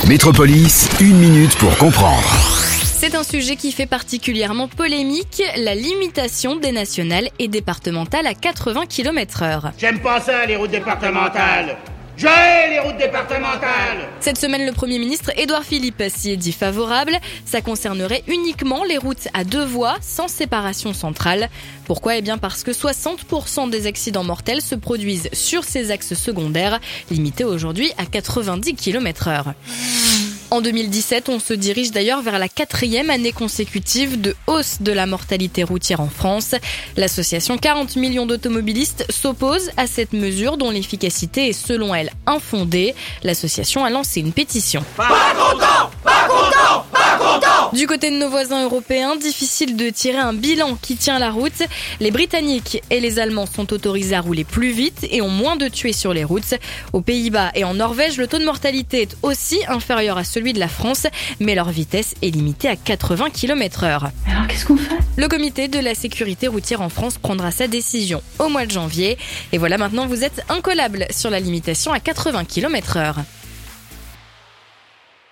Métropolis, 1 minute pour comprendre. C'est un sujet qui fait particulièrement polémique, la limitation des nationales et départementales à 80 km/h. J'aime pas ça, les routes départementales. Je hais les routes départementales. Cette semaine, le Premier ministre Édouard Philippe s'y est dit favorable. Ça concernerait uniquement les routes à 2 voies, sans séparation centrale. Pourquoi ? Parce que 60% des accidents mortels se produisent sur ces axes secondaires, limités aujourd'hui à 90 km/h. En 2017, on se dirige d'ailleurs vers la 4e année consécutive de hausse de la mortalité routière en France. L'association 40 millions d'automobilistes s'oppose à cette mesure dont l'efficacité est selon elle infondée. L'association a lancé une pétition. Pas content, pas content, pas content. Du côté de nos voisins européens, difficile de tirer un bilan qui tient la route. Les Britanniques et les Allemands sont autorisés à rouler plus vite et ont moins de tués sur les routes. Aux Pays-Bas et en Norvège, le taux de mortalité est aussi inférieur à celui de la France, mais leur vitesse est limitée à 80 km/h. Alors qu'est-ce qu'on fait ? Le comité de la sécurité routière en France prendra sa décision au mois de janvier. Et voilà, maintenant vous êtes incollable sur la limitation à 80 km/h.